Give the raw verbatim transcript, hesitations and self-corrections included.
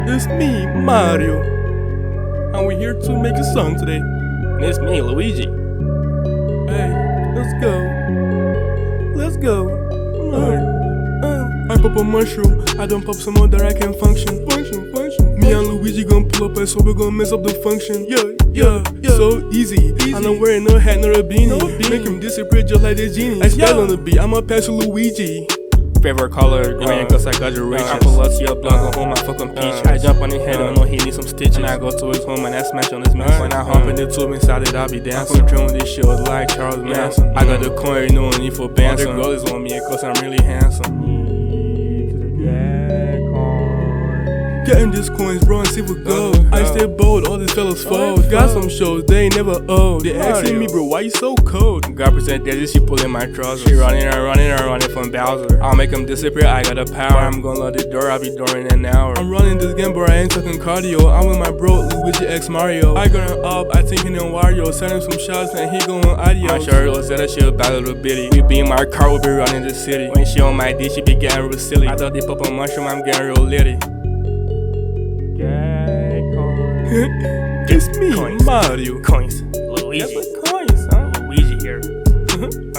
It's me, Mario, and we're here to make a song today. And it's me, Luigi. Hey, let's go. Let's go. Uh, uh. I pop a mushroom, I don't pop some more that I can function. Function, function. Me and Luigi gon' pull up, and so we gon' mess up the function. Yeah, yeah, yeah. So easy. easy. And I'm wearing no hat nor a beanie. No beanie. Make him disappear just like the genie. I spell yeah. on the beat, I'ma pass to Luigi. Favorite color, green, uh, cause I got your riches. I pull up to your block, go home, I fucking peach. I jump on his head, I know he need some stitches. And I go to his home and I smash on his mouth. When I hop in the tube inside it, I be dancing. I'm controlling this shit like Charles Manson. I got the coin, no need for bands. All the girls is on me, cause I'm really handsome. Getting these coins, bro, and see what goes. Uh, I stay bold, all these fellas fold. Got some shows, they ain't never old. They asking me, bro, why you so cold? God present Daisy, she pulling my trousers. She running and running and running from Bowser. I'll make him disappear, I got the power. I'm gonna lock the door, I'll be door in an hour. I'm running this game, but I ain't talking cardio. I'm with my bro, Luigi X Mario. I got him up, I think he in Wario. Send him some shots and he going adios. My shirt was that she a bad little bitty. We be in my car, we'll be running the city. When she on my D, she be getting real silly. I thought they pop a mushroom, I'm getting real litty. It's me, coins. Mario. Coins. Luigi. That's coins, huh? Luigi here.